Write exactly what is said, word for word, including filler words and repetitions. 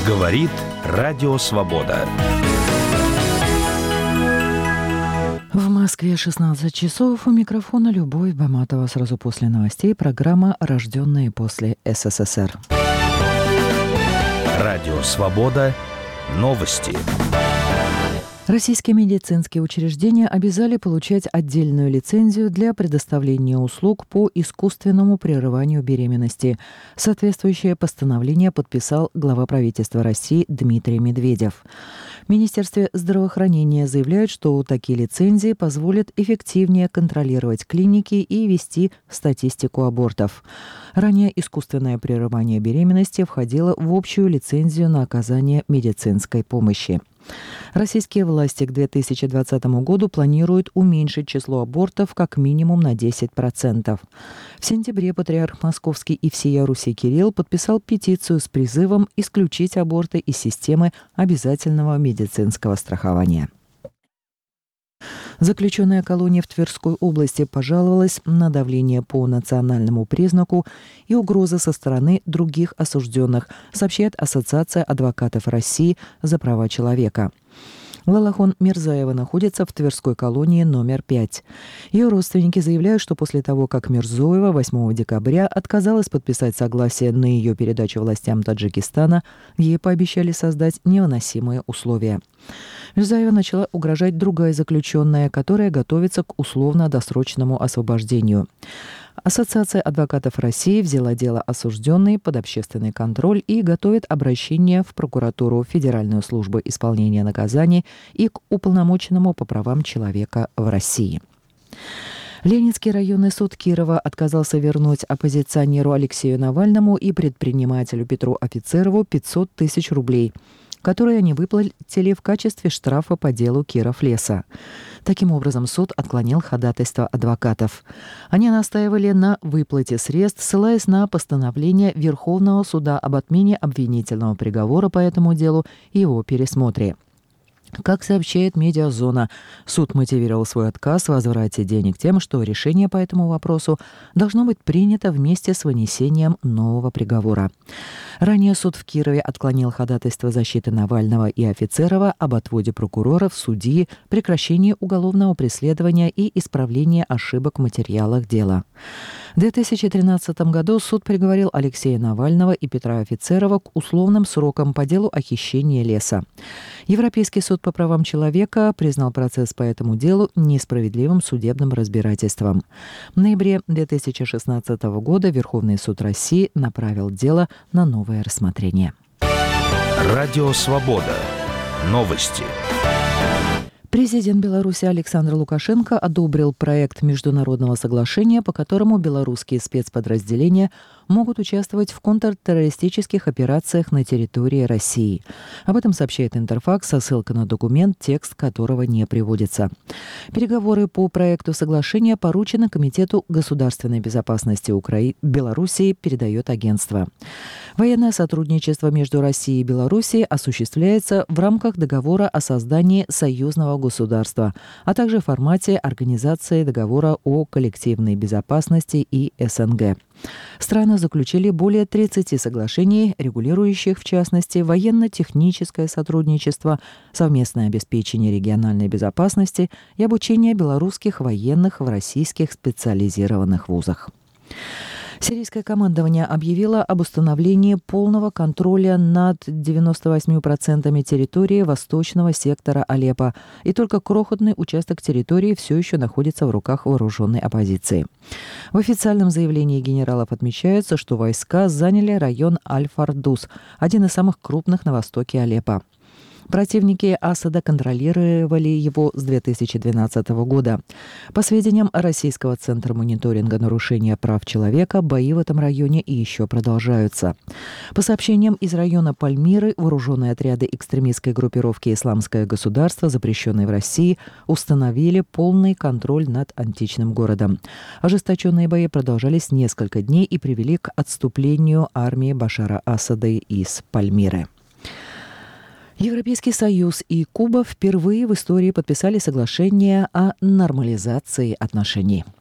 Говорит Радио Свобода. В Москве шестнадцать часов. У микрофона Любовь Баматова. Сразу после новостей программа «Рожденные после СССР». Радио Свобода. Новости. Российские медицинские учреждения обязали получать отдельную лицензию для предоставления услуг по искусственному прерыванию беременности. Соответствующее постановление подписал глава правительства России Дмитрий Медведев. В Министерстве здравоохранения заявляют, что такие лицензии позволят эффективнее контролировать клиники и вести статистику абортов. Ранее искусственное прерывание беременности входило в общую лицензию на оказание медицинской помощи. Российские власти к две тысячи двадцатому году планируют уменьшить число абортов как минимум на десять процентов. В сентябре патриарх Московский и всея Руси Кирилл подписал петицию с призывом исключить аборты из системы обязательного медицинского страхования. Заключенная колония в Тверской области пожаловалась на давление по национальному признаку и угрозы со стороны других осужденных, сообщает Ассоциация адвокатов России за права человека. Лалахон Мирзаева находится в Тверской колонии номер пять. Ее родственники заявляют, что после того, как Мирзоева восьмого декабря отказалась подписать согласие на ее передачу властям Таджикистана, ей пообещали создать невыносимые условия. Мирзаева начала угрожать другая заключенная, которая готовится к условно-досрочному освобождению. Ассоциация адвокатов России взяла дело осужденной под общественный контроль и готовит обращение в прокуратуру, Федеральную службу исполнения наказаний и к уполномоченному по правам человека в России. Ленинский районный суд Кирова отказался вернуть оппозиционеру Алексею Навальному и предпринимателю Петру Офицерову пятьсот тысяч рублей, которые они выплатили в качестве штрафа по делу Киров-Леса. Таким образом, суд отклонил ходатайство адвокатов. Они настаивали на выплате средств, ссылаясь на постановление Верховного суда об отмене обвинительного приговора по этому делу и его пересмотре. Как сообщает «Медиазона», суд мотивировал свой отказ в возврате денег тем, что решение по этому вопросу должно быть принято вместе с вынесением нового приговора. Ранее суд в Кирове отклонил ходатайство защиты Навального и Офицерова об отводе прокуроров, судьи, прекращении уголовного преследования и исправлении ошибок в материалах дела. В две тысячи тринадцатом году суд приговорил Алексея Навального и Петра Офицерова к условным срокам по делу о хищении леса. Европейский суд по правам человека признал процесс по этому делу несправедливым судебным разбирательством. В ноябре две тысячи шестнадцатого года Верховный суд России направил дело на новое рассмотрение. Радио Свобода. Новости. Президент Беларуси Александр Лукашенко одобрил проект международного соглашения, по которому белорусские спецподразделения могут участвовать в контртеррористических операциях на территории России. Об этом сообщает Интерфакс со ссылкой на документ, текст которого не приводится. Переговоры по проекту соглашения поручены Комитету государственной безопасности Украины, Белоруссии, передает агентство. Военное сотрудничество между Россией и Белоруссией осуществляется в рамках договора о создании союзного государства, а также в формате Организации договора о коллективной безопасности и СНГ. Страны заключили более тридцати соглашений, регулирующих, в частности, военно-техническое сотрудничество, совместное обеспечение региональной безопасности и обучение белорусских военных в российских специализированных вузах. Сирийское командование объявило об установлении полного контроля над девяноста восьмью процентами территории восточного сектора Алеппо, и только крохотный участок территории все еще находится в руках вооруженной оппозиции. В официальном заявлении генералов отмечается, что войска заняли район Аль-Фардус, один из самых крупных на востоке Алеппо. Противники Асада контролировали его с две тысячи двенадцатого года. По сведениям Российского центра мониторинга нарушения прав человека, бои в этом районе и еще продолжаются. По сообщениям из района Пальмиры, вооруженные отряды экстремистской группировки «Исламское государство», запрещенной в России, установили полный контроль над античным городом. Ожесточенные бои продолжались несколько дней и привели к отступлению армии Башара Асада из Пальмиры. Европейский Союз и Куба впервые в истории подписали соглашение о нормализации отношений.